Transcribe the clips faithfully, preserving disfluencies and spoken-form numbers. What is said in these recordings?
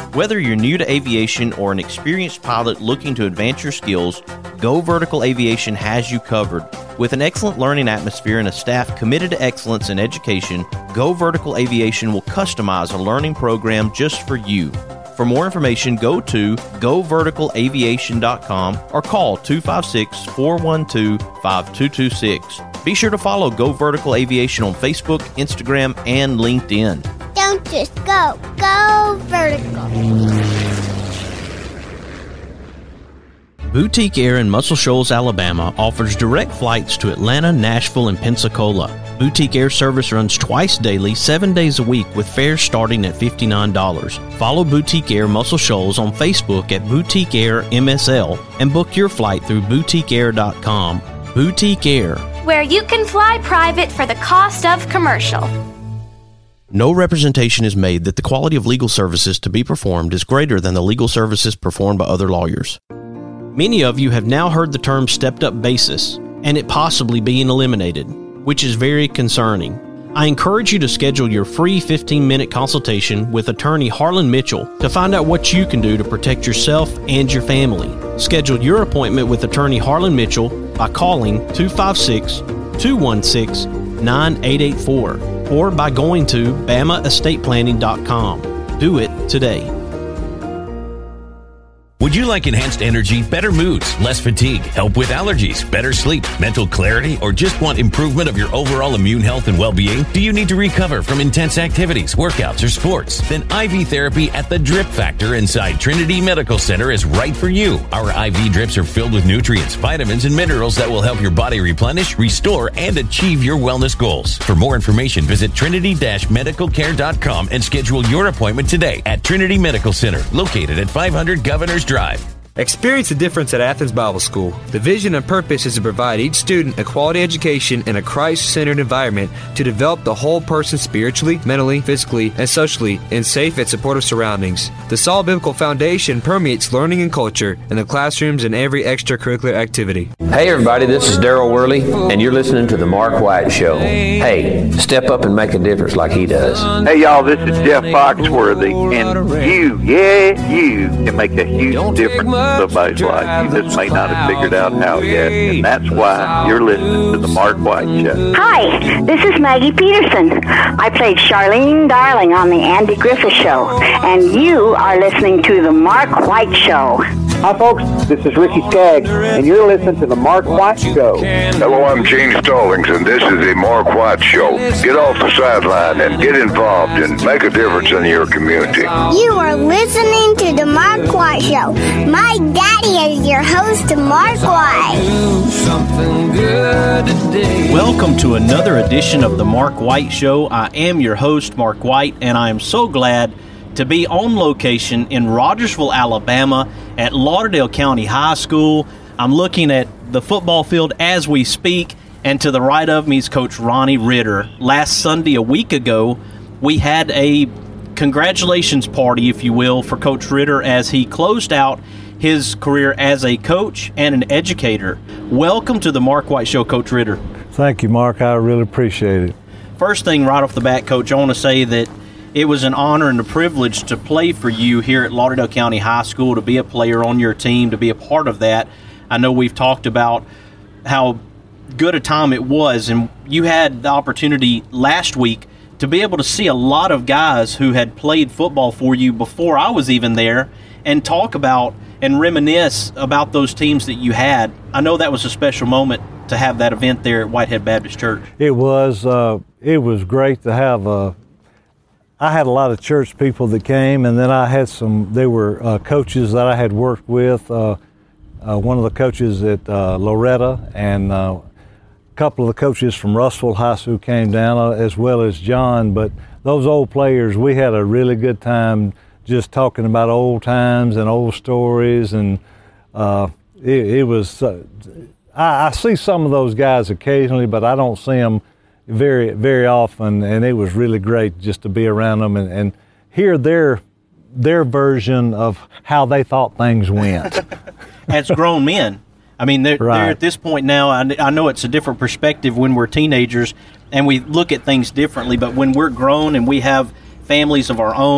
Whether you're new to aviation or an experienced pilot looking to advance your skills, Go Vertical Aviation has you covered. With an excellent learning atmosphere and a staff committed to excellence in education, Go Vertical Aviation will customize a learning program just for you. For more information, go to go vertical aviation dot com or call two five six, four one two, five two two six. Be sure to follow Go Vertical Aviation on Facebook, Instagram, and LinkedIn. Don't just go, go vertical. Boutique Air in Muscle Shoals, Alabama offers direct flights to Atlanta, Nashville, and Pensacola. Boutique Air service runs twice daily, seven days a week, with fares starting at fifty-nine dollars. Follow Boutique Air Muscle Shoals on Facebook at Boutique Air M S L and book your flight through boutique air dot com. Boutique Air, where you can fly private for the cost of commercial. No representation is made that the quality of legal services to be performed is greater than the legal services performed by other lawyers. Many of you have now heard the term stepped-up basis and it possibly being eliminated, which is very concerning. I encourage you to schedule your free fifteen-minute consultation with attorney Harlan Mitchell to find out what you can do to protect yourself and your family. Schedule your appointment with attorney Harlan Mitchell by calling two five six, two one six, nine eight eight four or by going to bama estate planning dot com. Do it today. Would you like enhanced energy, better moods, less fatigue, help with allergies, better sleep, mental clarity, or just want improvement of your overall immune health and well-being? Do you need to recover from intense activities, workouts, or sports? Then I V therapy at the Drip Factor inside Trinity Medical Center is right for you. Our I V drips are filled with nutrients, vitamins, and minerals that will help your body replenish, restore, and achieve your wellness goals. For more information, visit trinity dash medical care dot com and schedule your appointment today at Trinity Medical Center, located at five hundred Governors Drive. Experience the difference at Athens Bible School. The vision and purpose is to provide each student a quality education in a Christ-centered environment to develop the whole person spiritually, mentally, physically, and socially in safe and supportive surroundings. The solid biblical foundation permeates learning and culture in the classrooms and every extracurricular activity. Hey everybody, this is Daryl Worley, and you're listening to The Mark White Show. Hey, step up and make a difference like he does. Hey y'all, this is Jeff Foxworthy, and you, yeah, you can make a huge difference somebody's life. You just may not have figured out how yet, and that's why you're listening to The Mark White Show. Hi, this is Maggie Peterson. I played Charlene Darling on The Andy Griffith Show, and you are listening to The Mark White Show. Hi, folks. This is Ricky Skaggs, and you're listening to The Mark White Show. Hello, I'm Gene Stallings, and this is The Mark White Show. Get off the sideline and get involved and make a difference in your community. You are listening to The Mark White Show. My daddy is your host, Mark White. Welcome to another edition of The Mark White Show. I am your host, Mark White, and I am so glad to be on location in Rogersville, Alabama at Lauderdale County High School. I'm looking at the football field as we speak, and to the right of me is Coach Ronnie Ritter. Last Sunday, a week ago, we had a congratulations party, if you will, for Coach Ritter as he closed out his career as a coach and an educator. Welcome to the Mark White Show, Coach Ritter. Thank you, Mark. I really appreciate it. First thing right off the bat, Coach, I want to say that it was an honor and a privilege to play for you here at Lauderdale County High School, to be a player on your team, to be a part of that. I know we've talked about how good a time it was, and you had the opportunity last week to be able to see a lot of guys who had played football for you before I was even there and talk about and reminisce about those teams that you had. I know that was a special moment to have that event there at Whitehead Baptist Church. It was. Uh, it was great to have a I had a lot of church people that came, and then I had some, they were uh, coaches that I had worked with, uh, uh, one of the coaches at uh, Loretta, and uh, a couple of the coaches from Russell High School came down, uh, as well as John. But those old players, we had a really good time just talking about old times and old stories, and uh, it, it was, uh, I, I see some of those guys occasionally, but I don't see them very, very often, and it was really great just to be around them and, and hear their their version of how they thought things went. As grown men. I mean, they're, right. they're at this point now, I, I know it's a different perspective when we're teenagers and we look at things differently, but when we're grown and we have families of our own,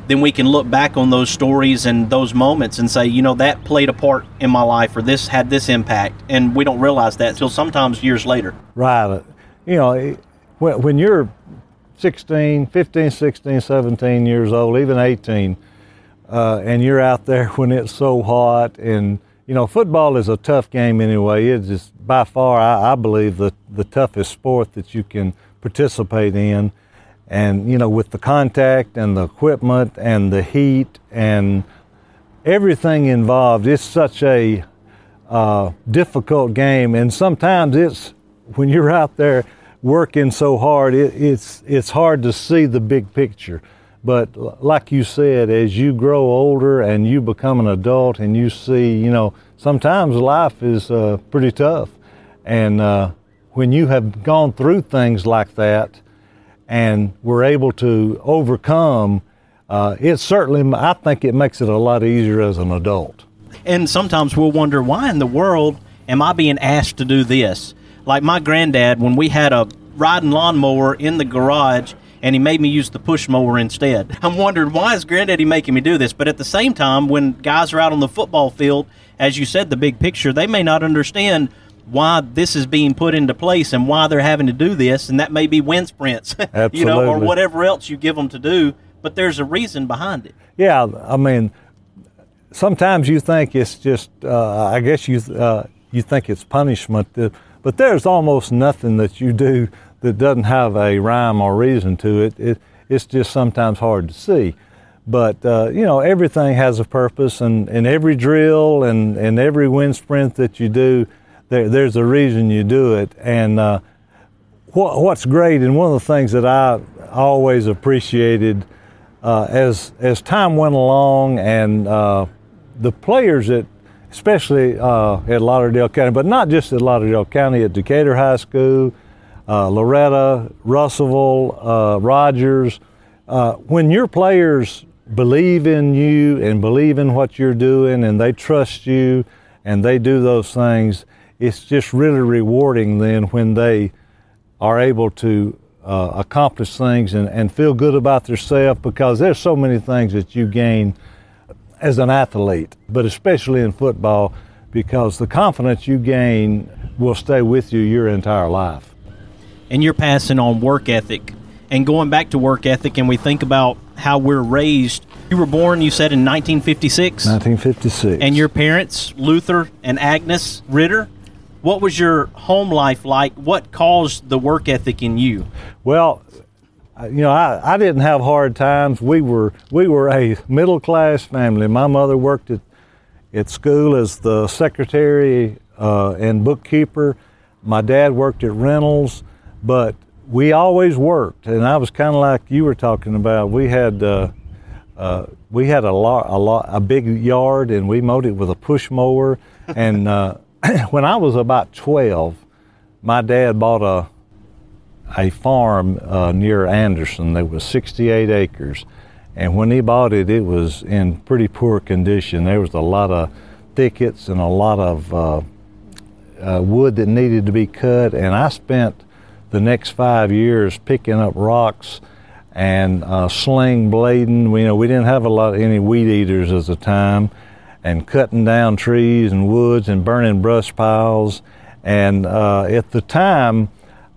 then we can look back on those stories and those moments and say, you know, that played a part in my life, or this had this impact, and we don't realize that until sometimes years later. Right. You know, when, when you're sixteen, fifteen, sixteen, seventeen years old, even eighteen, uh, and you're out there when it's so hot, and, you know, football is a tough game anyway. It's just by far, I, I believe, the, the toughest sport that you can participate in. And, you know, with the contact and the equipment and the heat and everything involved, it's such a uh, difficult game. And sometimes it's, when you're out there working so hard, it, it's it's hard to see the big picture. But like you said, as you grow older and you become an adult and you see, you know, sometimes life is uh, pretty tough. And uh, when you have gone through things like that, and we're able to overcome, uh, it certainly, I think it makes it a lot easier as an adult. And sometimes we'll wonder, why in the world am I being asked to do this? Like my granddad, when we had a riding lawnmower in the garage, and he made me use the push mower instead. I'm wondering, why is Granddaddy making me do this? But at the same time, when guys are out on the football field, as you said, the big picture, they may not understand why this is being put into place and why they're having to do this, and that may be wind sprints, you know, or whatever else you give them to do, but there's a reason behind it. Yeah, I mean, sometimes you think it's just, uh, I guess you uh, you think it's punishment, but there's almost nothing that you do that doesn't have a rhyme or reason to it. it it's just sometimes hard to see. But, uh, you know, everything has a purpose, and, and every drill and, and every wind sprint that you do, There, there's a reason you do it. And uh, what, what's great, and one of the things that I always appreciated uh, as as time went along, and uh, the players at, especially uh, at Lauderdale County, but not just at Lauderdale County, at Decatur High School, uh, Loretta, Russellville, uh, Rogers, uh, when your players believe in you and believe in what you're doing, and they trust you, and they do those things, it's just really rewarding then when they are able to uh, accomplish things and, and feel good about themselves, because there's so many things that you gain as an athlete, but especially in football, because the confidence you gain will stay with you your entire life. And you're passing on work ethic. And going back to work ethic, and we think about how we're raised. You were born, you said, in nineteen fifty-six? nineteen fifty-six. And your parents, Luther and Agnes Ritter, what was your home life like? What caused the work ethic in you? Well, you know, I, I didn't have hard times. We were we were a middle-class family. My mother worked at, at school as the secretary uh, and bookkeeper. My dad worked at Reynolds, but we always worked, and I was kind of like you were talking about. We had uh, uh, we had a lot, a lot, a big yard, and we mowed it with a push mower. And uh, when I was about twelve, my dad bought a a farm uh, near Anderson. There was sixty-eight acres, and when he bought it, it was in pretty poor condition. There was a lot of thickets and a lot of uh, uh, wood that needed to be cut, and I spent the next five years picking up rocks and uh, sling blading. We, you know, we didn't have a lot of any weed eaters at the time, and cutting down trees and woods and burning brush piles. And uh, at the time,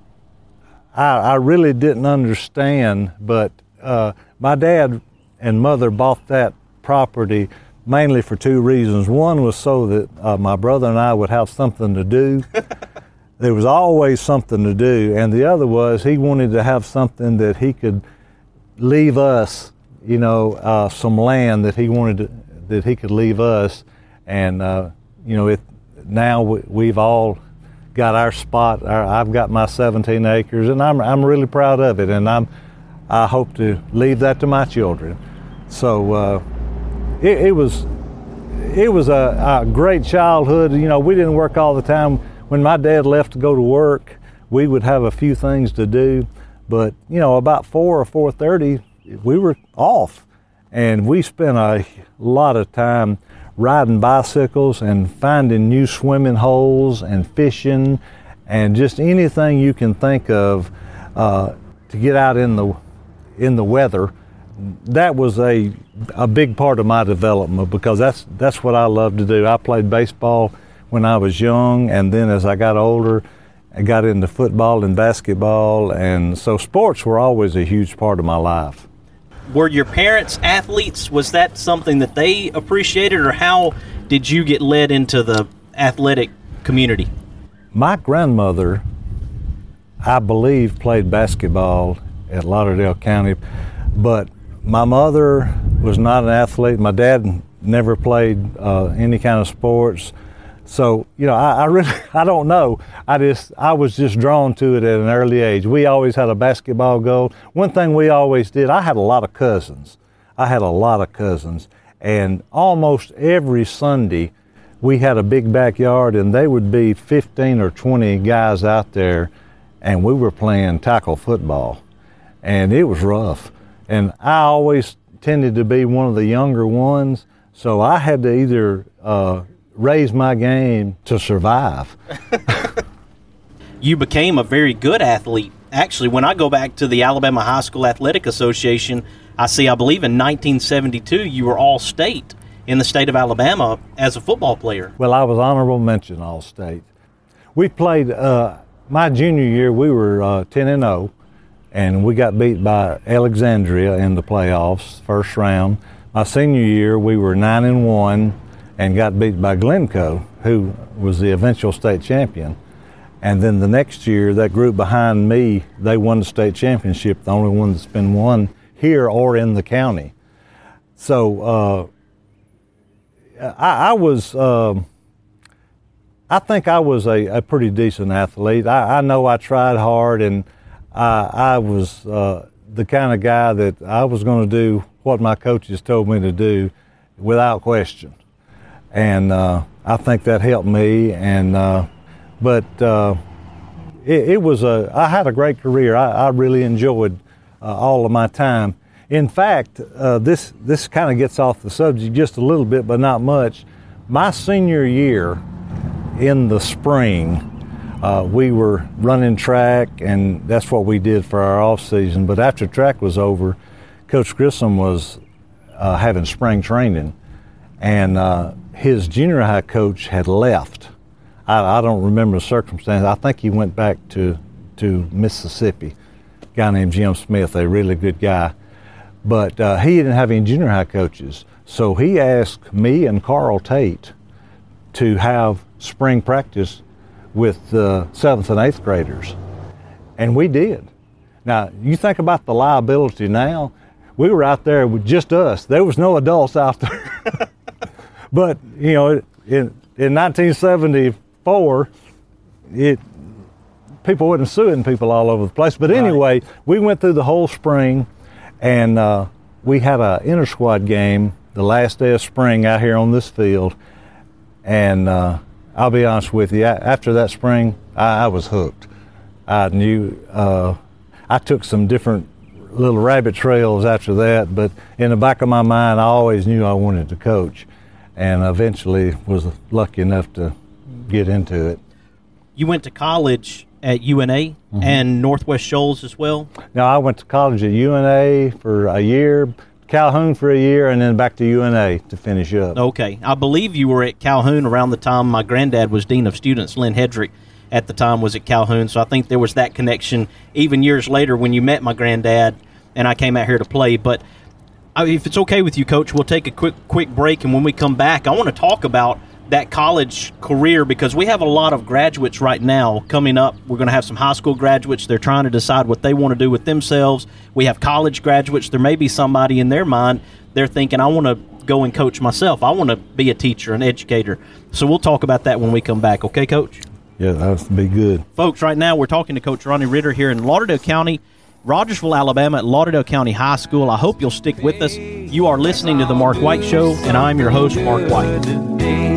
I, I really didn't understand, but uh, my dad and mother bought that property mainly for two reasons. One was so that uh, my brother and I would have something to do. There was always something to do. And the other was he wanted to have something that he could leave us, you know, uh, some land that he wanted to, that he could leave us. And, uh, you know, it, now we, we've all got our spot. Our, I've got my seventeen acres, and I'm I'm really proud of it. And I'm I hope to leave that to my children. So uh, it, it was it was a, a great childhood. You know, we didn't work all the time. When my dad left to go to work, we would have a few things to do, but you know, about four or four thirty, we were off, and we spent a lot of time riding bicycles and finding new swimming holes and fishing, and just anything you can think of uh, to get out in the in the weather that was a a big part of my development, because that's that's what I love to do. I played baseball when I was young, and then as I got older, I got into football and basketball, and so sports were always a huge part of my life. Were your parents athletes? Was that something that they appreciated, or how did you get led into the athletic community? My grandmother, I believe, played basketball at Lauderdale County, but my mother was not an athlete. My dad never played uh, any kind of sports. So, you know, I, I really, I don't know. I just, I was just drawn to it at an early age. We always had a basketball goal. One thing we always did, I had a lot of cousins. I had a lot of cousins. And almost every Sunday, we had a big backyard, and they would be fifteen or twenty guys out there, and we were playing tackle football. And it was rough. And I always tended to be one of the younger ones, so I had to either uh, raise my game to survive. You became a very good athlete. Actually, when I go back to the Alabama High School Athletic Association, I see, I believe in nineteen seventy-two, you were all-state in the state of Alabama as a football player. Well, I was honorable mention all-state. We played, uh, my junior year, we were uh, ten and oh, and we got beat by Alexandria in the playoffs, first round. My senior year, we were nine and one and got beat by Glencoe, who was the eventual state champion. And then the next year, that group behind me, they won the state championship, the only one that's been won here or in the county. So uh, I, I was, uh, I think I was a, a pretty decent athlete. I, I know I tried hard, and I, I was uh, the kind of guy that I was going to do what my coaches told me to do without question. And uh, I think that helped me. And uh, but uh, it, it was a, I had a great career. I, I really enjoyed uh, all of my time. In fact, uh, this this kind of gets off the subject just a little bit, but not much. My senior year, in the spring, uh, we were running track, and that's what we did for our off season. But after track was over, Coach Grissom was uh, having spring training, and uh, his junior high coach had left. I, I don't remember the circumstances. I think he went back to to Mississippi. A guy named Jim Smith, a really good guy. But uh, he didn't have any junior high coaches. So he asked me and Carl Tate to have spring practice with the seventh and eighth graders. And we did. Now, you think about the liability now. We were out there with just us. There was no adults out there. But, you know, in, in nineteen seventy-four, it people wasn't suing people all over the place. But anyway, right. We went through the whole spring. And uh, we had an inter-squad game the last day of spring out here on this field. And uh, I'll be honest with you, after that spring, I, I was hooked. I knew, uh, I took some different little rabbit trails after that, but in the back of my mind, I always knew I wanted to coach, and eventually was lucky enough to get into it. You went to college at U N A mm-hmm. and Northwest Shoals as well? No, I went to college at U N A for a year, Calhoun for a year, and then back to U N A to finish up. Okay. I believe you were at Calhoun around the time my granddad was Dean of Students. Lynn Hedrick at the time was at Calhoun, so I think there was that connection even years later when you met my granddad and I came out here to play. But if it's okay with you, Coach, we'll take a quick quick break, and when we come back, I want to talk about that college career, because we have a lot of graduates right now coming up. We're going to have some high school graduates. They're trying to decide what they want to do with themselves. We have college graduates. There may be somebody in their mind, they're thinking, I want to go and coach myself. I want to be a teacher, an educator. So we'll talk about that when we come back. Okay, Coach? Yeah, that would be good. Folks, right now we're talking to Coach Ronnie Ritter here in Lauderdale County, Rogersville, Alabama, at Lauderdale County High School. I hope you'll stick with us. You are listening to The Mark White Show, and I'm your host, Mark White.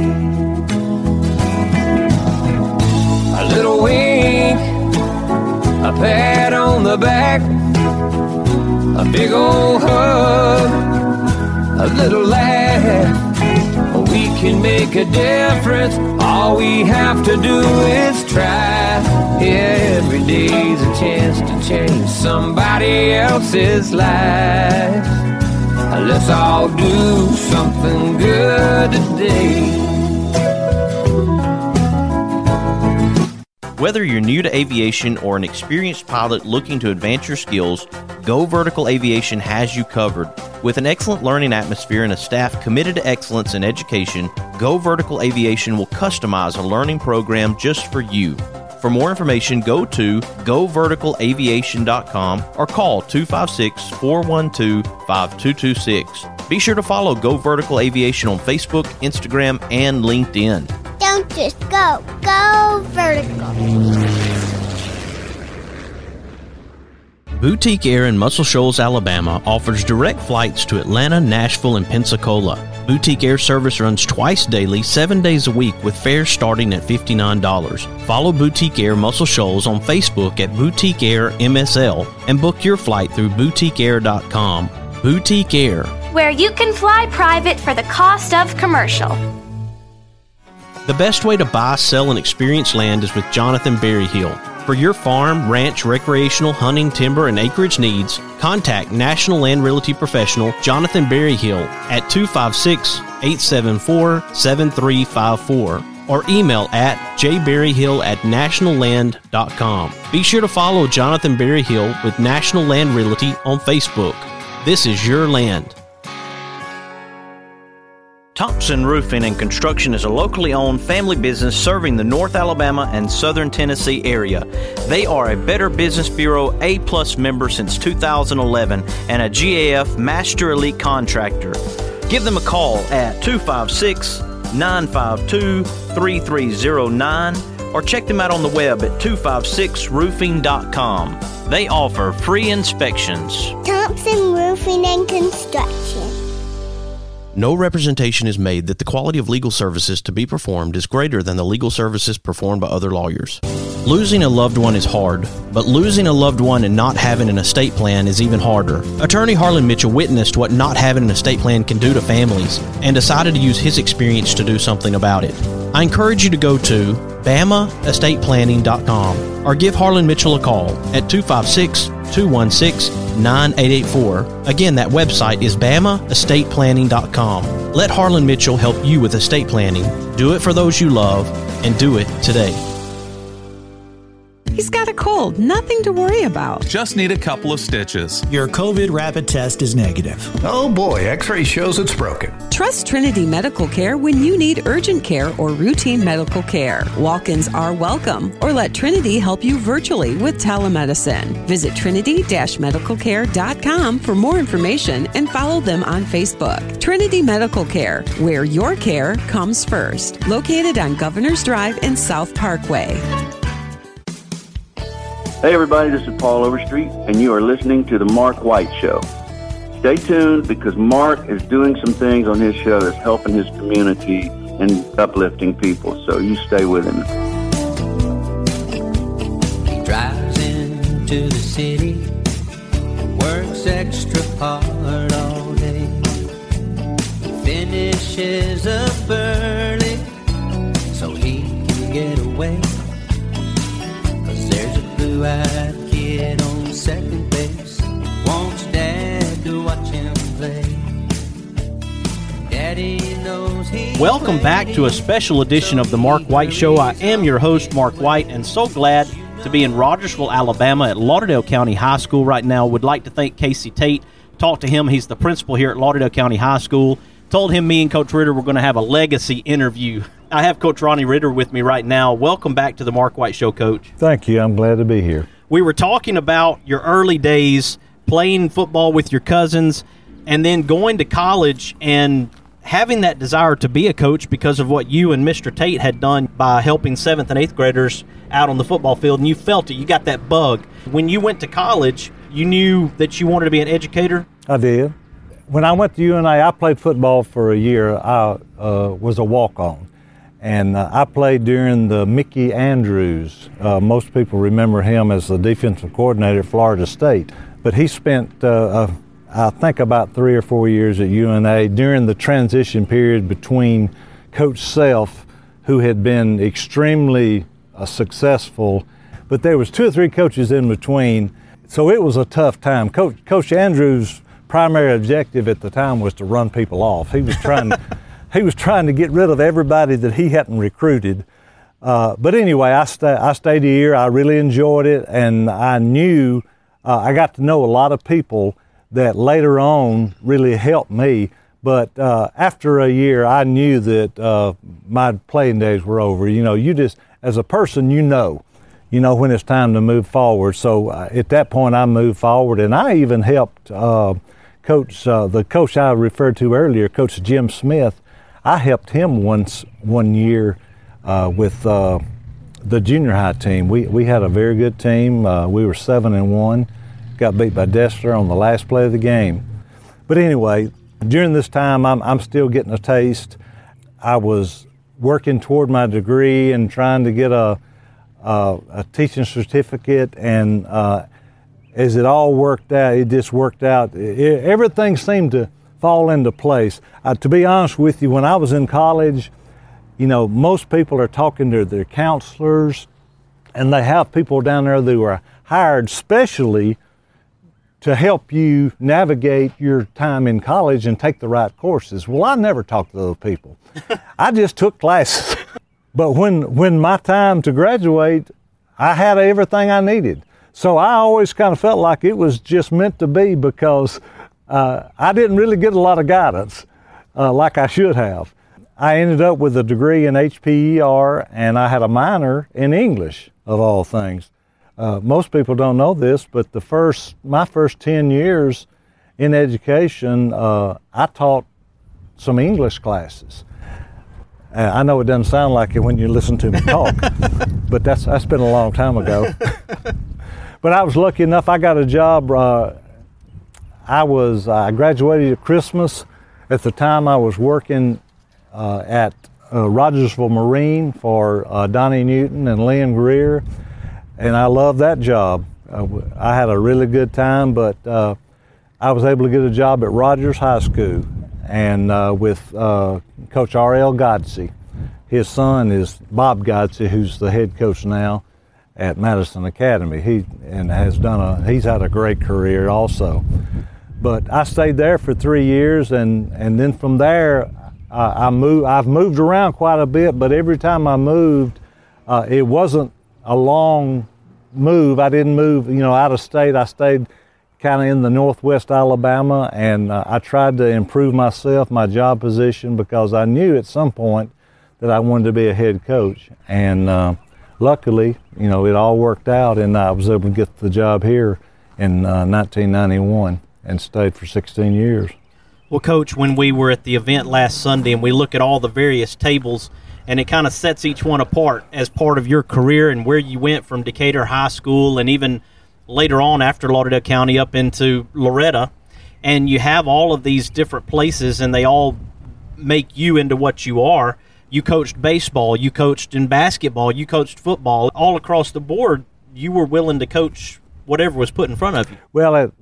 A little wink, a pat on the back, a big old hug, a little laugh. We can make a difference. All we have to do is try. Yeah, every day's a chance to change somebody else's life. Let's all do something good today. Whether you're new to aviation or an experienced pilot looking to advance your skills, Go Vertical Aviation has you covered. With an excellent learning atmosphere and a staff committed to excellence in education, Go Vertical Aviation will customize a learning program just for you. For more information, go to go vertical aviation dot com or call two five six, four one two, five two two six. Be sure to follow Go Vertical Aviation on Facebook, Instagram, and LinkedIn. Don't just go, go vertical. Boutique Air in Muscle Shoals, Alabama offers direct flights to Atlanta, Nashville, and Pensacola. Boutique Air service runs twice daily, seven days a week, with fares starting at fifty-nine dollars. Follow Boutique Air Muscle Shoals on Facebook at Boutique Air M S L and book your flight through boutique air dot com. Boutique Air, where you can fly private for the cost of commercial. The best way to buy, sell, and experience land is with Jonathan Berryhill. For your farm, ranch, recreational, hunting, timber, and acreage needs, contact National Land Realty Professional Jonathan Berryhill at two five six, eight seven four, seven three five four or email at j berryhill at national land dot com. Be sure to follow Jonathan Berryhill with National Land Realty on Facebook. This is your land. Thompson Roofing and Construction is a locally owned family business serving the North Alabama and Southern Tennessee area. They are a Better Business Bureau A-plus member since two thousand eleven and a G A F Master Elite Contractor. Give them a call at two five six, nine five two, three three zero nine or check them out on the web at two five six roofing dot com. They offer free inspections. Thompson Roofing and Construction. No representation is made that the quality of legal services to be performed is greater than the legal services performed by other lawyers. Losing a loved one is hard, but losing a loved one and not having an estate plan is even harder. Attorney Harlan Mitchell witnessed what not having an estate plan can do to families and decided to use his experience to do something about it. I encourage you to go to bama estate planning dot com or give Harlan Mitchell a call at two five six, two one six, nine eight eight four. Again, that website is bama estate planning dot com. Let Harlan Mitchell help you with estate planning. Do it for those you love, and do it today. He's got a cold, nothing to worry about. Just need a couple of stitches. Your COVID rapid test is negative. Oh boy, x-ray shows it's broken. Trust Trinity Medical Care when you need urgent care or routine medical care. Walk-ins are welcome, or let Trinity help you virtually with telemedicine. Visit trinity dash medical care dot com for more information and follow them on Facebook. Trinity Medical Care, where your care comes first. Located on Governor's Drive in South Parkway. Hey everybody, this is Paul Overstreet, and you are listening to The Mark White Show. Stay tuned because Mark is doing some things on his show that's helping his community and uplifting people, so you stay with him. He drives into the city, works extra hard all day, finishes up early so he can get away. Blue-eyed kid on second base wants dad to watch him play. Daddy knows he. Welcome back to a special edition of the Mark White Show. I am your host, Mark White, and so glad to be in Rogersville, Alabama at Lauderdale County High School right now. Would like to thank Casey Tate. Talked to him. He's the principal here at Lauderdale County High School. Told him me and Coach Ritter were going to have a legacy interview. I have Coach Ronnie Ritter with me right now. Welcome back to the Mark White Show, Coach. Thank you. I'm glad to be here. We were talking about your early days playing football with your cousins and then going to college and having that desire to be a coach because of what you and Mister Tate had done by helping seventh and eighth graders out on the football field, and you felt it. You got that bug. When you went to college, you knew that you wanted to be an educator? I did. When I went to U N A, I played football for a year. I uh, was a walk-on. And uh, I played during the Mickey Andrews. Uh, most people remember him as the defensive coordinator at Florida State. But he spent, uh, uh, I think, about three or four years at U N A during the transition period between Coach Self, who had been extremely uh, successful, but there was two or three coaches in between. So it was a tough time. Coach, Coach Andrews primary objective at the time was to run people off. He was trying, he was trying to get rid of everybody that he hadn't recruited. Uh, but anyway, I, sta- I stayed a year. I really enjoyed it, and I knew uh, I got to know a lot of people that later on really helped me. But uh, after a year, I knew that uh, my playing days were over. You know, you just, as a person, you know, you know when it's time to move forward. So uh, at that point, I moved forward, and I even helped uh, coach, uh, the coach I referred to earlier, Coach Jim Smith. I helped him once one year uh, with uh, the junior high team. We we had a very good team. Uh, we were seven and one. Got beat by Dessler on the last play of the game. But anyway, during this time, I'm, I'm still getting a taste. I was working toward my degree and trying to get a, a, a teaching certificate, and uh, as it all worked out, it just worked out. It, everything seemed to fall into place. Uh, to be honest with you, when I was in college, you know, most people are talking to their counselors, and they have people down there that were hired specially to help you navigate your time in college and take the right courses. Well, I never talked to those people. I just took classes. But when when my time to graduate, I had everything I needed. So I always kind of felt like it was just meant to be, because uh, I didn't really get a lot of guidance uh, like I should have. I ended up with a degree in H P E R, and I had a minor in English, of all things. Uh, most people don't know this, but the first, my first ten years in education, uh, I taught some English classes. Uh, I know it doesn't sound like it when you listen to me talk, but that's that's been a long time ago. But I was lucky enough. I got a job. Uh, I was I graduated at Christmas. At the time, I was working uh, at uh, Rogersville Marine for uh, Donnie Newton and Lynn Greer. And I loved that job. Uh, I had a really good time, but uh, I was able to get a job at Rogers High School, and uh, with uh, Coach R L Godsey. His son is Bob Godsey, who's the head coach now at Madison Academy. He and has done a he's had a great career also. But I stayed there for three years, and, and then from there, I, I moved. I've moved around quite a bit, but every time I moved, uh, it wasn't a long move. I didn't move, you know, out of state. I stayed kind of in the northwest Alabama, and uh, I tried to improve myself, my job position, because I knew at some point that I wanted to be a head coach. And uh, luckily, you know, it all worked out, and I was able to get the job here in uh, nineteen ninety-one and stayed for sixteen years. Well, Coach, when we were at the event last Sunday and we look at all the various tables, and it kind of sets each one apart as part of your career and where you went from Decatur High School and even later on after Lauderdale County up into Loretta. And you have all of these different places, and they all make you into what you are. You coached baseball, you coached in basketball, you coached football. All across the board, you were willing to coach whatever was put in front of you. Well, I,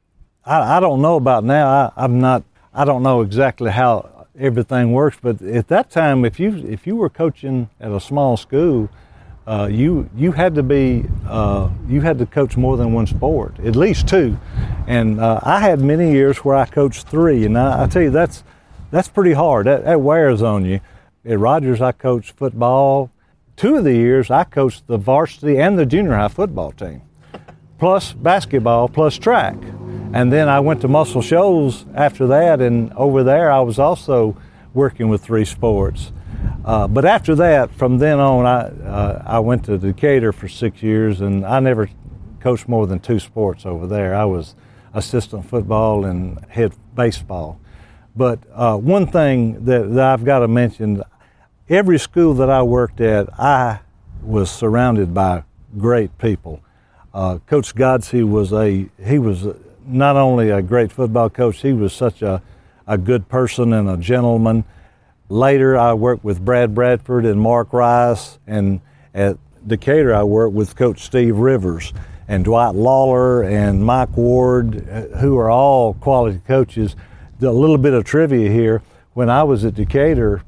I don't know about now. I, I'm not, I don't know exactly how everything works, but at that time, if you if you were coaching at a small school, uh, you you had to be uh, you had to coach more than one sport, at least two. And uh, I had many years where I coached three, and I, I tell you that's that's pretty hard. That, that wears on you. At Rogers, I coached football. Two of the years, I coached the varsity and the junior high football team, plus basketball, plus track. And then I went to Muscle Shoals after that, and over there I was also working with three sports. Uh, but after that, from then on, I uh, I went to Decatur for six years, and I never coached more than two sports over there. I was assistant football and head baseball. But uh, one thing that, that I've got to mention, every school that I worked at, I was surrounded by great people. Uh, Coach Godsey was a, he was not only a great football coach, he was such a, a good person and a gentleman. Later, I worked with Brad Bradford and Mark Rice, and at Decatur, I worked with Coach Steve Rivers and Dwight Lawler and Mike Ward, who are all quality coaches. A little bit of trivia here. When I was at Decatur,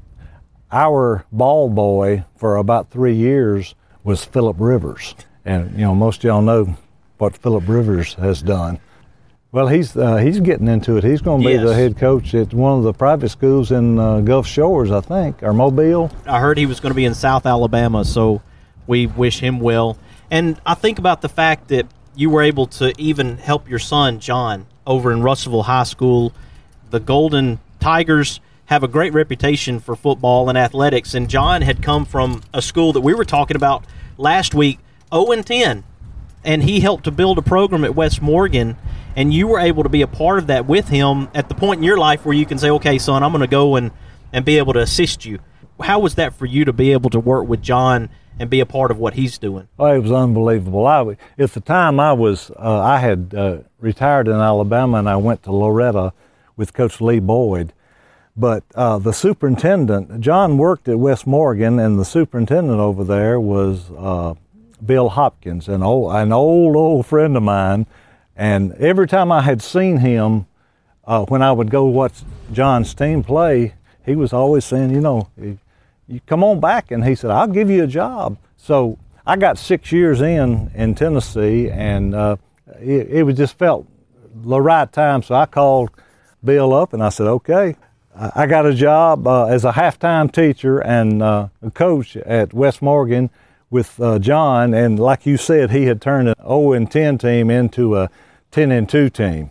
our ball boy for about three years was Philip Rivers. And, you know, most of y'all know what Philip Rivers has done. Well, he's uh, he's getting into it. He's going to be Yes. the head coach at one of the private schools in uh, Gulf Shores, I think, or Mobile. I heard he was going to be in South Alabama, so we wish him well. And I think about the fact that you were able to even help your son, John, over in Russellville High School. The Golden Tigers have a great reputation for football and athletics, and John had come from a school that we were talking about last week, oh and ten, and he helped to build a program at West Morgan, and you were able to be a part of that with him at the point in your life where you can say, okay, son, I'm going to go and, and be able to assist you. How was that for you to be able to work with John and be a part of what he's doing? Oh, it was unbelievable. I, at the time, I was uh, I had uh, retired in Alabama, and I went to Loretta with Coach Lee Boyd. But uh, the superintendent, John worked at West Morgan, and the superintendent over there was uh, Bill Hopkins, an old, an old, old friend of mine. And every time I had seen him, uh, when I would go watch John's team play, he was always saying, you know, you come on back. And he said, I'll give you a job. So I got six years in in Tennessee, and uh, it, it was just felt the right time. So I called Bill up, and I said, okay. I got a job uh, as a halftime teacher and uh, a coach at West Morgan with uh, John, and like you said, he had turned an oh and ten team into a ten and two team.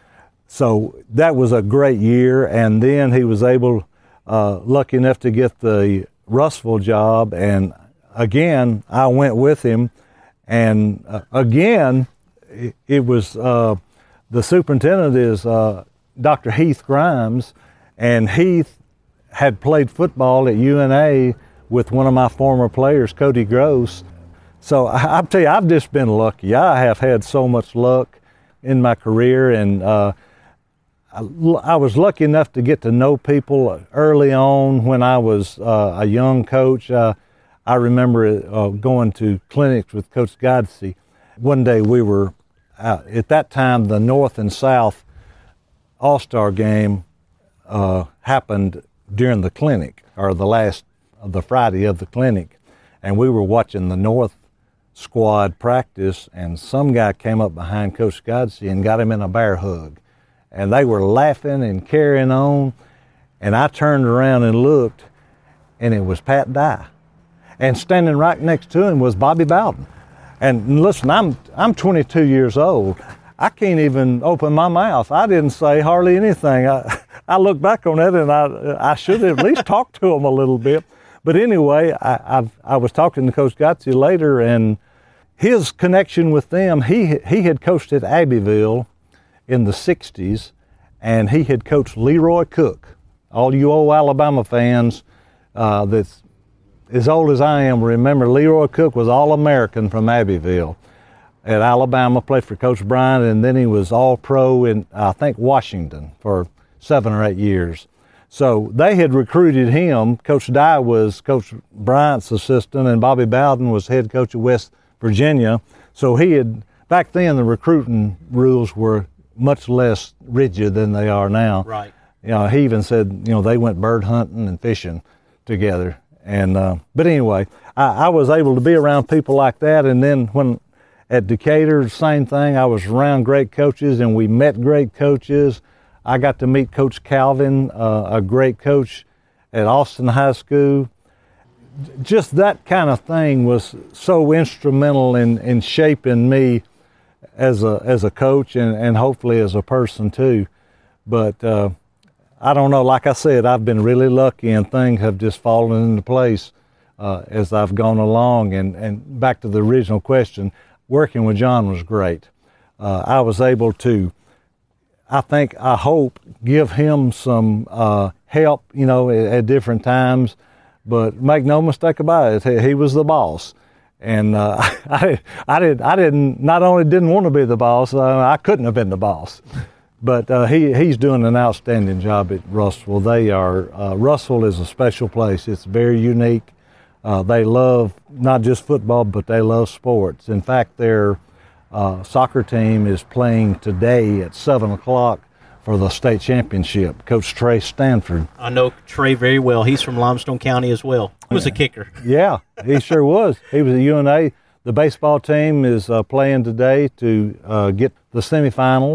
So that was a great year, and then he was able, uh, lucky enough to get the Russellville job, and again, I went with him, and uh, again, it, it was, uh, the superintendent is uh, Doctor Heath Grimes, and Heath had played football at U N A with one of my former players, Cody Gross. So I, I'll tell you, I've just been lucky. I have had so much luck in my career, and uh, I, I was lucky enough to get to know people early on when I was uh, a young coach. Uh, I remember uh, going to clinics with Coach Godsey. One day we were, uh, at that time, the North and South All-Star game Uh, happened during the clinic, or the last of the Friday of the clinic, and we were watching the North squad practice, and some guy came up behind Coach Godsey and got him in a bear hug, and they were laughing and carrying on, and I turned around and looked, and it was Pat Dye, and standing right next to him was Bobby Bowden. And listen, I'm I'm twenty-two years old. I can't even open my mouth. I didn't say hardly anything. I, I look back on that, and I I should have at least talked to him a little bit. But anyway, I I've, I was talking to Coach Godsey later, and his connection with them, he he had coached at Abbeville in the sixties, and he had coached Leroy Cook. All you old Alabama fans uh, that's as old as I am remember Leroy Cook was All-American from Abbeville at Alabama, played for Coach Bryant, and then he was All-Pro in, I think, Washington for seven or eight years. So they had recruited him. Coach Dye was Coach Bryant's assistant, and Bobby Bowden was head coach of West Virginia. So he had, back then the recruiting rules were much less rigid than they are now. Right. You know, he even said, you know, they went bird hunting and fishing together. And uh, but anyway, I, I was able to be around people like that, and then when at Decatur, same thing. I was around great coaches, and we met great coaches. I got to meet Coach Calvin, uh, a great coach at Austin High School. Just that kind of thing was so instrumental in, in shaping me as a as a coach, and, and hopefully as a person too. But uh, I don't know. Like I said, I've been really lucky, and things have just fallen into place uh, as I've gone along. And, and back to the original question, working with John was great. Uh, I was able to, I think, I hope, give him some uh, help, you know, at, at different times. But make no mistake about it, he, he was the boss, and uh, I, I did, I didn't, not only didn't want to be the boss, uh, I couldn't have been the boss. But uh, he he's doing an outstanding job at Russellville. They are uh, Russellville is a special place. It's very unique. Uh, they love not just football, but they love sports. In fact, their uh, soccer team is playing today at seven o'clock for the state championship. Coach Trey Stanford. I know Trey very well. He's from Limestone County as well. He was a kicker. Yeah, he sure was. He was at U N A. The baseball team is uh, playing today to uh, get the semifinals.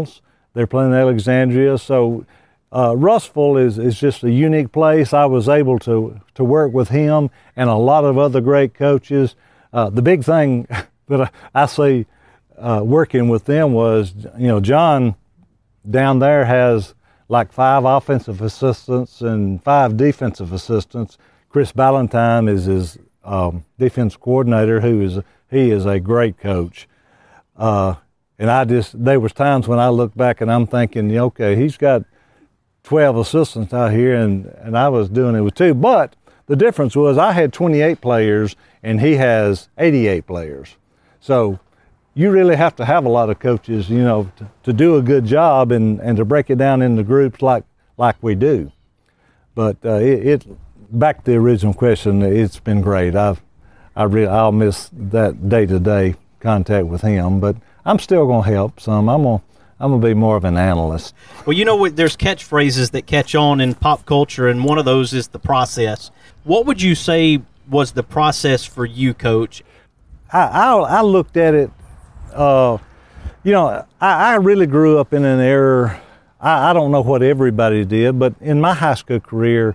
they're playing Alexandria. So uh, Russellville is, is just a unique place. I was able to, to work with him and a lot of other great coaches. Uh, the big thing that I, I see uh, working with them was, you know, John down there has like five offensive assistants and five defensive assistants. Chris Ballantyne is his um, defense coordinator, who is he is a great coach. Uh, and I just there was times when I look back and I'm thinking, okay, he's got twelve assistants out here, and, and I was doing it with two. But the difference was I had twenty-eight players and he has eighty-eight players. So you really have to have a lot of coaches, you know, to, to do a good job and, and to break it down into groups like like we do. But uh, it, it back to the original question, it's been great. I've I really I'll miss that day-to-day contact with him, but I'm still going to help some. I'm going I'm going to be more of an analyst. Well, you know what? There's catchphrases that catch on in pop culture, and one of those is the process. What would you say was the process for you, Coach? I I, I looked at it. Uh, you know, I, I really grew up in an era, I, I don't know what everybody did, but in my high school career,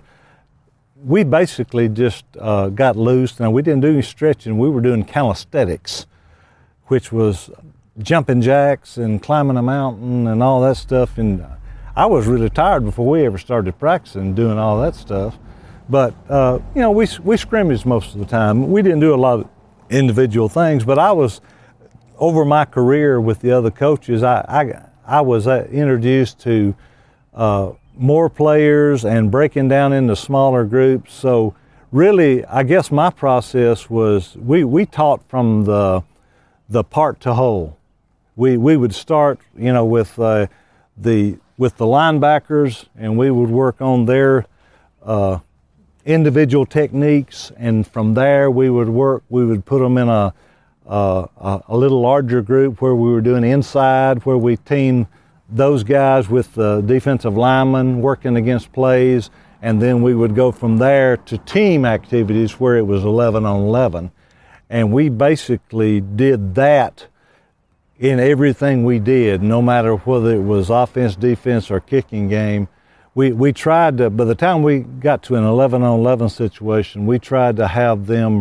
we basically just uh, got loose. Now, we didn't do any stretching. We were doing calisthenics, which was jumping jacks and climbing a mountain and all that stuff. And I was really tired before we ever started practicing doing all that stuff. But, uh, you know, we, we scrimmaged most of the time. We didn't do a lot of individual things, but I was... Over my career with the other coaches, I I, I was uh, introduced to uh, more players and breaking down into smaller groups. So really, I guess my process was we, we taught from the the part to whole. We we would start, you know, with uh, the with the linebackers, and we would work on their uh, individual techniques, and from there we would work. We would put them in a Uh, a, a little larger group where we were doing inside, where we teamed those guys with the defensive linemen working against plays, and then we would go from there to team activities where it was eleven on eleven. And we basically did that in everything we did, no matter whether it was offense, defense, or kicking game. We, we tried to, by the time we got to an eleven on eleven situation, we tried to have them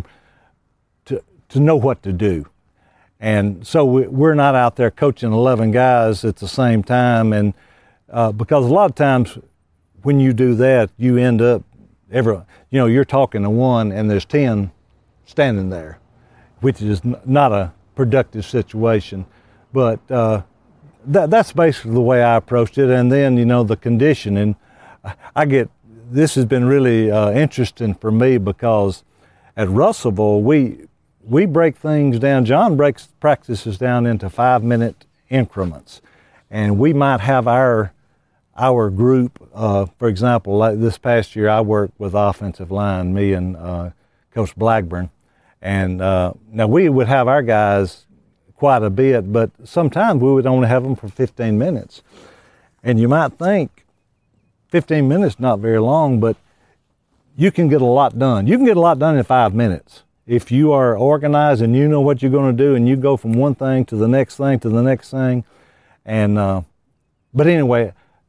to know what to do. And so we, we're not out there coaching eleven guys at the same time. And uh, because a lot of times when you do that, you end up, every, you know, you're talking to one and there's ten standing there, which is n- not a productive situation. But uh, that, that's basically the way I approached it. And then, you know, the conditioning, I get, this has been really uh, interesting for me because at Russellville, we, We break things down. John breaks practices down into five-minute increments, and we might have our our group. Uh, for example, like this past year, I worked with offensive line, me and uh, Coach Blackburn, and uh, now we would have our guys quite a bit, but sometimes we would only have them for fifteen minutes. And you might think fifteen minutes not very long, but you can get a lot done. You can get a lot done in five minutes. If you are organized and you know what you're going to do, and you go from one thing to the next thing to the next thing, and uh, but anyway,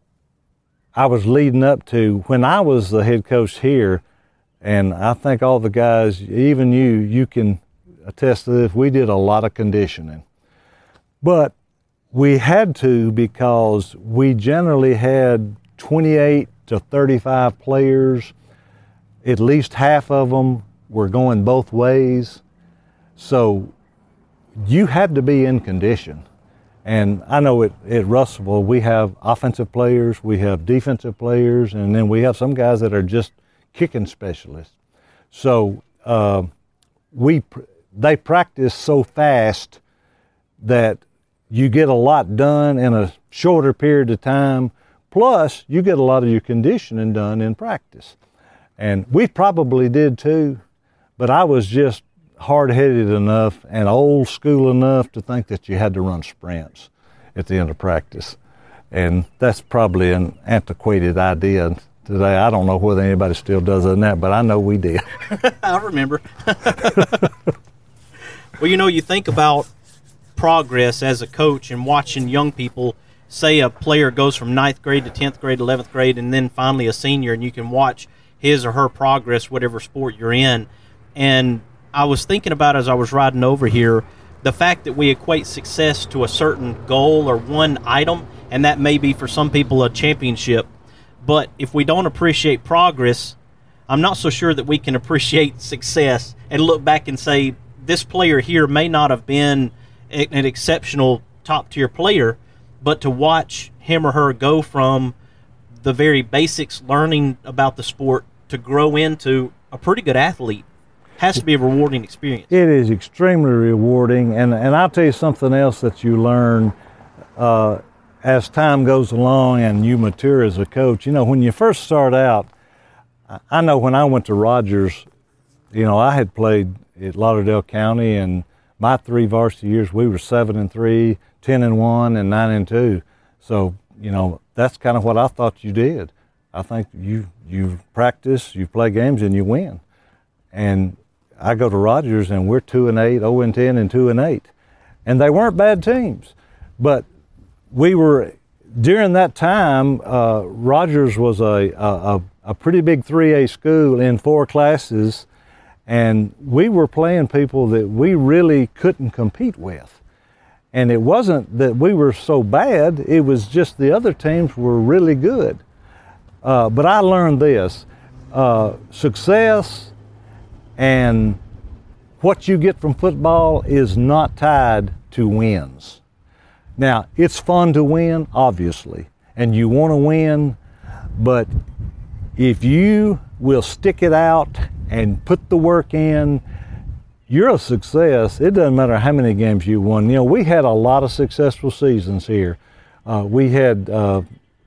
I was leading up to when I was the head coach here, and I think all the guys, even you, you can attest to this. We did a lot of conditioning, but we had to because we generally had twenty-eight to thirty-five players. At least half of them were going both ways. So you had to be in condition. And I know at, at Russellville, we have offensive players, we have defensive players, and then we have some guys that are just kicking specialists. So uh, we they practice so fast that you get a lot done in a shorter period of time, plus you get a lot of your conditioning done in practice. And we probably did too, but I was just hard-headed enough and old school enough to think that you had to run sprints at the end of practice. And that's probably an antiquated idea today. I don't know whether anybody still does it than that, but I know we did. I remember. Well, you know, you think about progress as a coach and watching young people say a player goes from ninth grade to tenth grade, eleventh grade, and then finally a senior, and you can watch his or her progress, whatever sport you're in. And I was thinking about, as I was riding over here, the fact that we equate success to a certain goal or one item, and that may be for some people a championship. But if we don't appreciate progress, I'm not so sure that we can appreciate success and look back and say, this player here may not have been an exceptional top-tier player, but to watch him or her go from the very basics, learning about the sport, to grow into a pretty good athlete has to be a rewarding experience. It is extremely rewarding, and, and I'll tell you something else that you learn uh, as time goes along and you mature as a coach. You know, when you first start out, I know when I went to Rogers, you know, I had played at Lauderdale County, and my three varsity years, we were seven and three, ten and one, and nine and two. So, you know, that's kind of what I thought you did. I think you you practice, you play games, and you win. And I go to Rogers, and we're two and eight, zero and ten, and two and eight, and they weren't bad teams, but we were during that time. Uh, Rogers was a, a a pretty big three A school in four classes, and we were playing people that we really couldn't compete with. And it wasn't that we were so bad; it was just the other teams were really good. Uh, but I learned this: uh, success and what you get from football is not tied to wins. Now, it's fun to win, obviously, and you want to win, but if you will stick it out and put the work in, you're a success. It doesn't matter how many games you won. You know, we had a lot of successful seasons here. Uh, we had uh,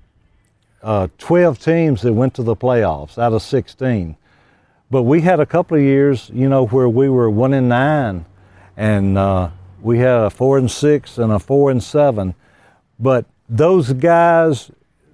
uh, twelve teams that went to the playoffs out of sixteen. But we had a couple of years, you know, where we were one and nine, and uh, we had a four and six and a four and seven. But those guys,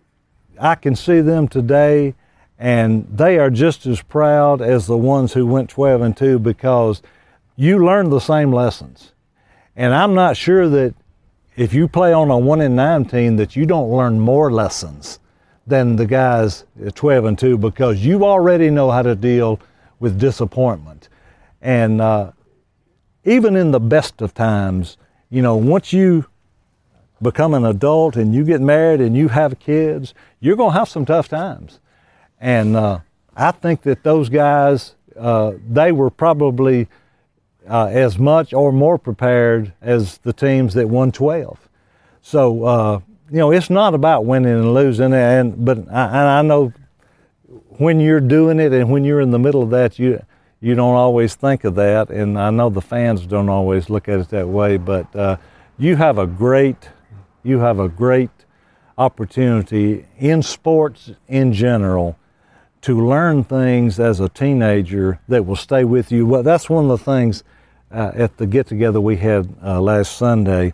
I can see them today, and they are just as proud as the ones who went twelve and two, because you learn the same lessons. And I'm not sure that if you play on a one and nine team that you don't learn more lessons than the guys at twelve and two, because you already know how to deal with disappointment. And uh, even in the best of times, you know, once you become an adult and you get married and you have kids, you're going to have some tough times. And uh, I think that those guys, uh, they were probably uh, as much or more prepared as the teams that won twelve. So, uh, you know, it's not about winning and losing, and but I, I know when you're doing it and when you're in the middle of that, you you don't always think of that, and I know the fans don't always look at it that way. But uh, you have a great you have a great opportunity in sports in general to learn things as a teenager that will stay with you. Well, that's one of the things uh, at the get-together we had uh, last Sunday.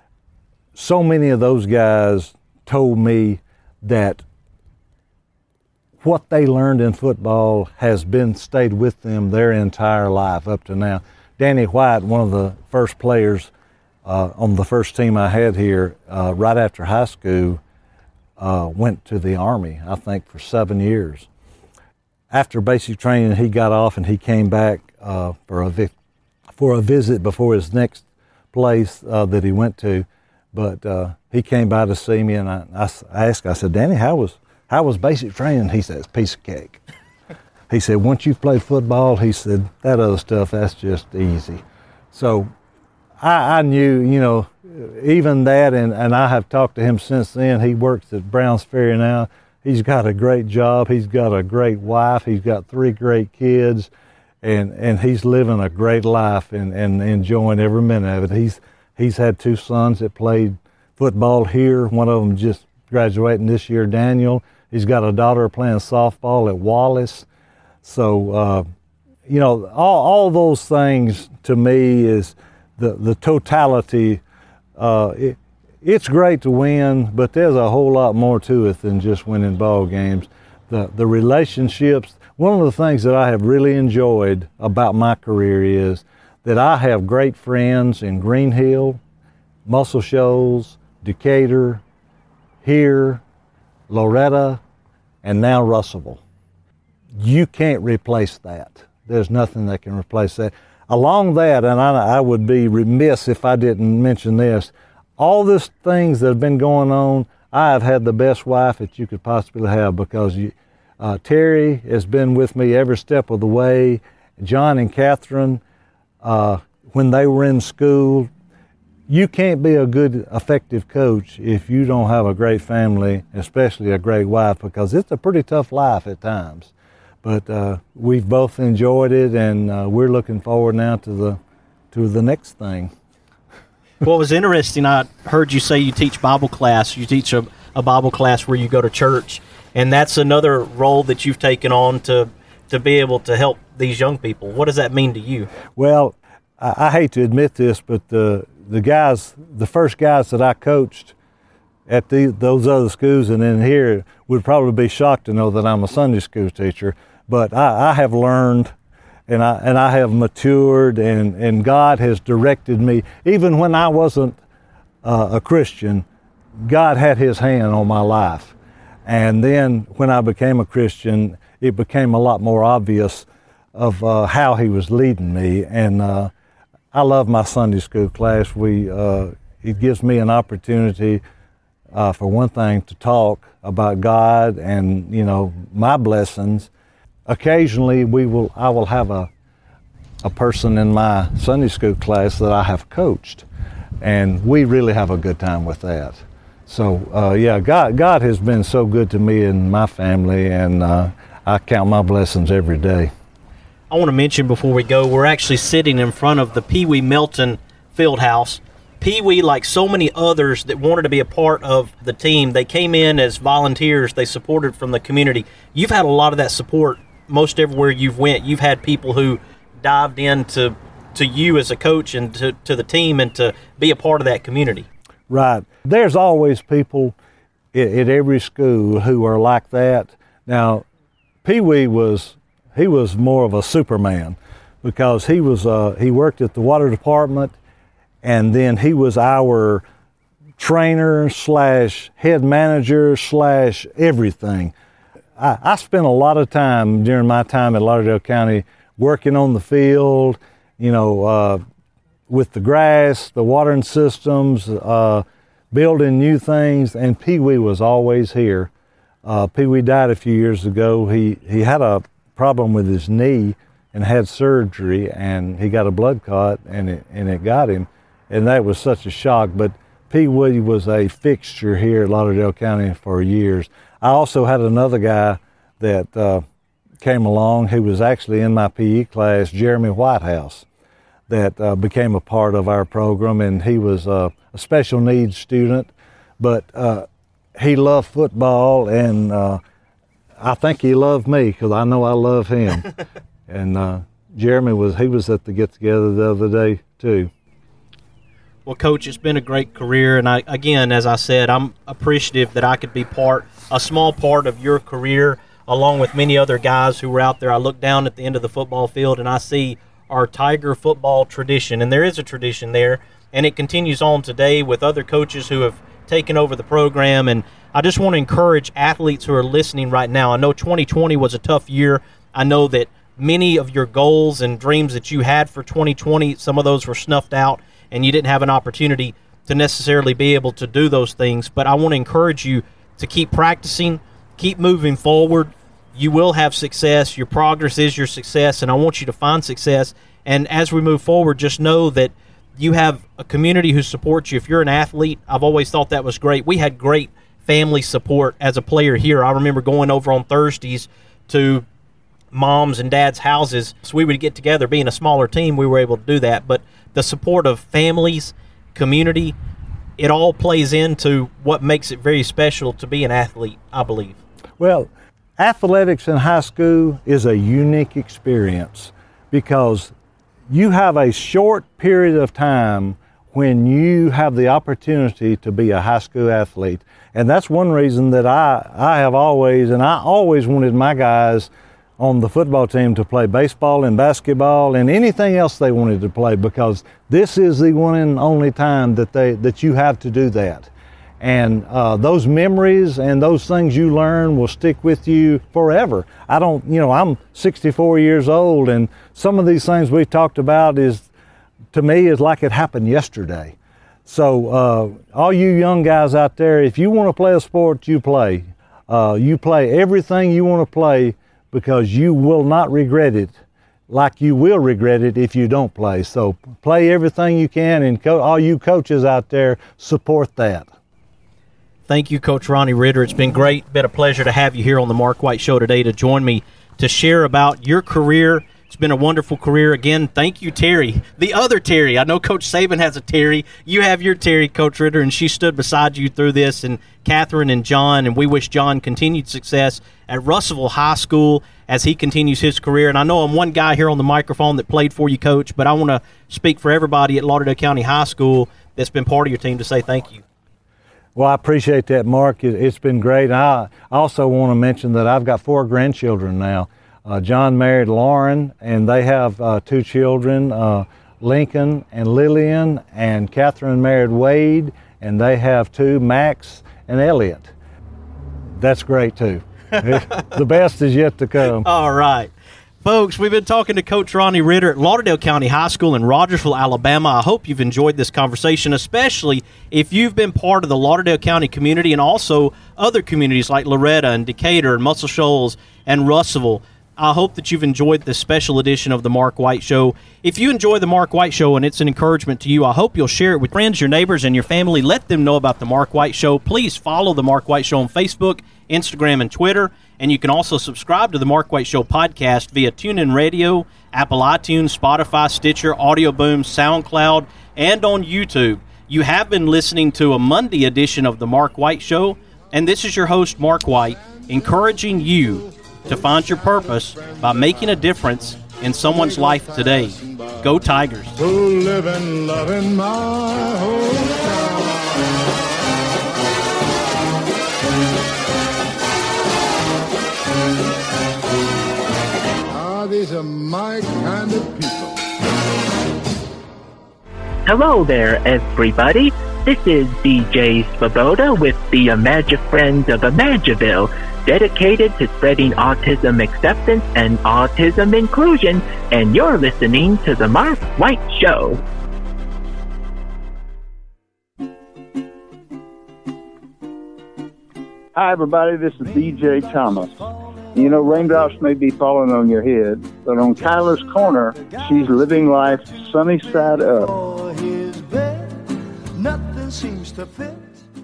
So many of those guys told me that what they learned in football has been stayed with them their entire life up to now. Danny White, one of the first players uh, on the first team I had here, uh, right after high school, uh, went to the Army, I think, for seven years. After basic training, he got off and he came back uh, for a vi- for a visit before his next place uh, that he went to. But uh, he came by to see me, and I, I, I asked, I said, Danny, how was how was basic training? He said, it's a piece of cake. He said, once you've played football, he said, that other stuff, that's just easy. So I, I knew, you know, even that, and, and I have talked to him since then. He works at Browns Ferry now. He's got a great job. He's got a great wife. He's got three great kids, and, and he's living a great life and, and enjoying every minute of it. He's He's had two sons that played football here. One of them just graduating this year, Daniel. He's got a daughter playing softball at Wallace. So, uh, you know, all, all those things to me is the, the totality. Uh, it, it's great to win, but there's a whole lot more to it than just winning ball games. The, the relationships, one of the things that I have really enjoyed about my career is that I have great friends in Green Hill, Muscle Shoals, Decatur, here, Loretta, and now Russellville. You can't replace that. There's nothing that can replace that. Along that, and I, I would be remiss if I didn't mention this, all these things that have been going on, I have had the best wife that you could possibly have, because you, uh, Terry has been with me every step of the way. John and Catherine, uh, when they were in school, you can't be a good, effective coach if you don't have a great family, especially a great wife, because it's a pretty tough life at times. But uh, we've both enjoyed it, and uh, we're looking forward now to the to the next thing. Well, it was interesting. I heard you say you teach Bible class. You teach a, a Bible class where you go to church, and that's another role that you've taken on to to be able to help these young people. What does that mean to you? Well, I, I hate to admit this, but the the guys, the first guys that I coached at the, those other schools and in here would probably be shocked to know that I'm a Sunday school teacher. But I, I have learned, and I and I have matured, and, and God has directed me. Even when I wasn't uh, a Christian, God had His hand on my life. And then when I became a Christian, it became a lot more obvious of uh, how He was leading me. And uh, I love my Sunday school class. We uh, it gives me an opportunity, uh, for one thing, to talk about God and, you know, my blessings. Occasionally, we will. I will have a a person in my Sunday school class that I have coached, and we really have a good time with that. So, uh, yeah, God God has been so good to me and my family, and uh, I count my blessings every day. I want to mention before we go, we're actually sitting in front of the Pee Wee Melton Fieldhouse. Pee Wee, like so many others that wanted to be a part of the team, they came in as volunteers. They supported from the community. You've had a lot of that support. Most everywhere you've went, you've had people who dived in to, to you as a coach and to, to the team and to be a part of that community. Right. There's always people at, at every school who are like that. Now, Pee Wee was, he was more of a Superman, because he was uh, he worked at the water department, and then he was our trainer slash head manager slash everything. I, I spent a lot of time during my time at Lauderdale County working on the field, you know, uh, with the grass, the watering systems, uh, building new things, and Pee Wee was always here. Uh, Pee Wee died a few years ago. He, he had a problem with his knee and had surgery, and he got a blood clot, and it, and it got him, and that was such a shock. But Pee Wee was a fixture here at Lauderdale County for years. I also had another guy that uh, came along who was actually in my P E class, Jeremy Whitehouse, that uh, became a part of our program, and he was uh, a special needs student, but uh, he loved football, and uh, I think he loved me, because I know I love him. And uh, Jeremy was he was at the get-together the other day too. Well, Coach, it's been a great career, and I, again, as I said, I'm appreciative that I could be part, a small part of your career, along with many other guys who were out there. I look down at the end of the football field, and I see our Tiger football tradition, and there is a tradition there, and it continues on today with other coaches who have taken over the program. And I just want to encourage athletes who are listening right now. I know twenty twenty was a tough year. I know that many of your goals and dreams that you had for twenty twenty, some of those were snuffed out, and you didn't have an opportunity to necessarily be able to do those things. But I want to encourage you to keep practicing, keep moving forward. You will have success. Your progress is your success, and I want you to find success. And as we move forward, just know that you have a community who supports you. If you're an athlete, I've always thought that was great. We had great family support as a player here. I remember going over on Thursdays to moms and dads' houses, so we would get together. Being a smaller team, we were able to do that. But the support of families, community, it all plays into what makes it very special to be an athlete, I believe. Well, athletics in high school is a unique experience, because you have a short period of time when you have the opportunity to be a high school athlete. And that's one reason that I, I have always, and I always wanted my guys on the football team to play baseball and basketball and anything else they wanted to play, because this is the one and only time that they that you have to do that. And uh, those memories and those things you learn will stick with you forever. I don't, you know, I'm sixty-four years old, and some of these things we've talked about is, to me, is like it happened yesterday. So uh, all you young guys out there, if you want to play a sport, you play. Uh, you play everything you want to play, because you will not regret it like you will regret it if you don't play. So play everything you can, and co- all you coaches out there, support that. Thank you, Coach Ronnie Ritter. It's been great. Been a pleasure to have you here on the Mark White Show today to join me to share about your career. It's been a wonderful career. Again, thank you, Terry. The other Terry. I know Coach Saban has a Terry. You have your Terry, Coach Ritter, and she stood beside you through this, and Catherine and John, and we wish John continued success at Russellville High School as he continues his career. And I know I'm one guy here on the microphone that played for you, Coach, but I want to speak for everybody at Lauderdale County High School that's been part of your team to say thank you. Well, I appreciate that, Mark. It's been great. I also want to mention that I've got four grandchildren now. Uh, John married Lauren, and they have uh, two children, uh, Lincoln and Lillian, and Catherine married Wade, and they have two, Max and Elliot. That's great, too. The best is yet to come. All right. Folks, we've been talking to Coach Ronnie Ritter at Lauderdale County High School in Rogersville, Alabama. I hope you've enjoyed this conversation, especially if you've been part of the Lauderdale County community and also other communities like Loretta and Decatur and Muscle Shoals and Russellville. I hope that you've enjoyed this special edition of the Mark White Show. If you enjoy the Mark White Show and it's an encouragement to you, I hope you'll share it with friends, your neighbors, and your family. Let them know about the Mark White Show. Please follow the Mark White Show on Facebook, Instagram, and Twitter. And you can also subscribe to the Mark White Show podcast via TuneIn Radio, Apple iTunes, Spotify, Stitcher, Audio Boom, SoundCloud, and on YouTube. You have been listening to a Monday edition of the Mark White Show, and this is your host, Mark White, encouraging you to find your purpose by making a difference in someone's life today. Go Tigers. To live and love in my hometown. Ah, these are my kind of people. Hello there, everybody. This is D J Svoboda with the Imagine Friends of Imagiville, dedicated to spreading autism acceptance and autism inclusion, and you're listening to The Mark White Show. Hi, everybody. This is D J Thomas. You know, raindrops may be falling on your head, but on Kyla's Corner, she's living life sunny side up. Nothing seems to fit.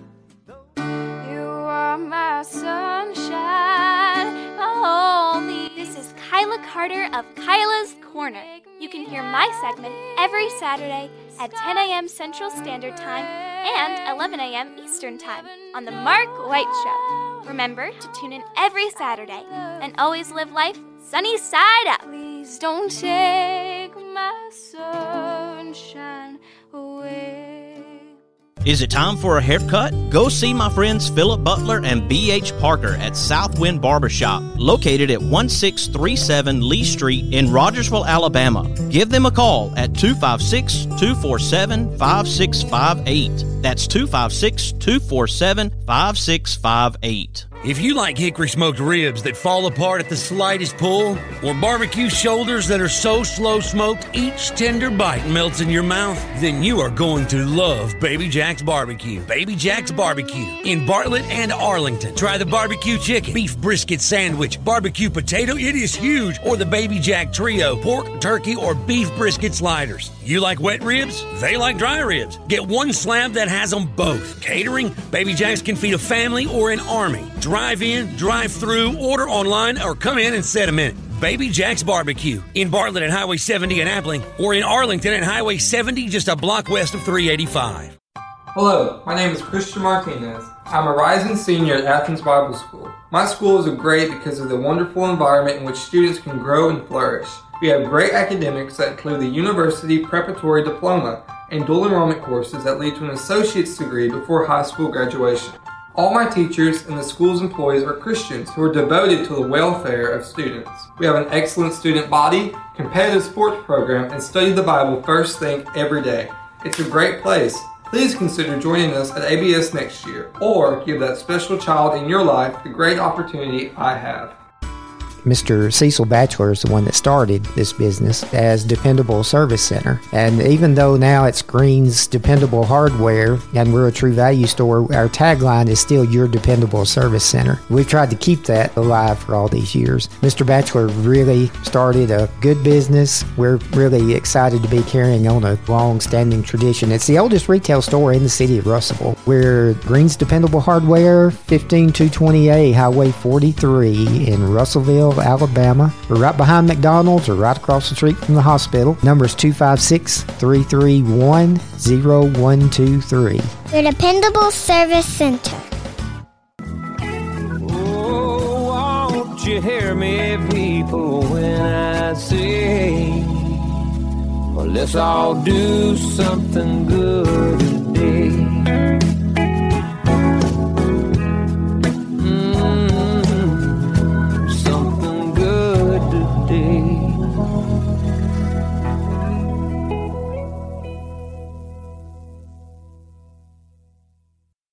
You are my sunshine, my only. This is Kyla Carter of Kyla's Corner. You can hear my segment every Saturday at ten a.m. Central Standard Time and eleven a.m. Eastern Time on The Mark White Show. Remember to tune in every Saturday and always live life sunny side up. Please don't take my sunshine away. Is it time for a haircut? Go see my friends Philip Butler and B H Parker at Southwind Barbershop, located at one six three seven Lee Street in Rogersville, Alabama. Give them a call at two five six, two four seven, five six five eight. That's two five six, two four seven, five six five eight. If you like hickory smoked ribs that fall apart at the slightest pull, or barbecue shoulders that are so slow smoked each tender bite melts in your mouth, then you are going to love Baby Jack's Barbecue. Baby Jack's Barbecue in Bartlett and Arlington. Try the barbecue chicken, beef brisket sandwich, barbecue potato, it is huge, or the Baby Jack Trio, pork, turkey, or beef brisket sliders. You like wet ribs? They like dry ribs. Get one slab that has them both. Catering? Baby Jack's can feed a family or an army. Drive in, drive through, order online, or come in and set a minute. Baby Jack's Barbecue in Bartlett at Highway seventy in Appling, or in Arlington at Highway seventy, just a block west of three eighty-five. Hello, my name is Christian Martinez. I'm a rising senior at Athens Bible School. My school is great because of the wonderful environment in which students can grow and flourish. We have great academics that include the University Preparatory Diploma and dual enrollment courses that lead to an associate's degree before high school graduation. All my teachers and the school's employees are Christians who are devoted to the welfare of students. We have an excellent student body, competitive sports program, and study the Bible first thing every day. It's a great place Please consider joining us at A B S next year, or give that special child in your life the great opportunity I have. Mister Cecil Batchelor is the one that started this business as Dependable Service Center. And even though now it's Green's Dependable Hardware and we're a True Value store, our tagline is still Your Dependable Service Center. We've tried to keep that alive for all these years. Mister Batchelor really started a good business. We're really excited to be carrying on a long-standing tradition. It's the oldest retail store in the city of Russellville. We're Green's Dependable Hardware, fifteen two twenty A Highway forty-three in Russellville, Alabama. We're right behind McDonald's or right across the street from the hospital. Number is two five six, three three one, zero one two three. Your Dependable Service Center. Oh, won't you hear me, people, when I say, well, let's all do something good today.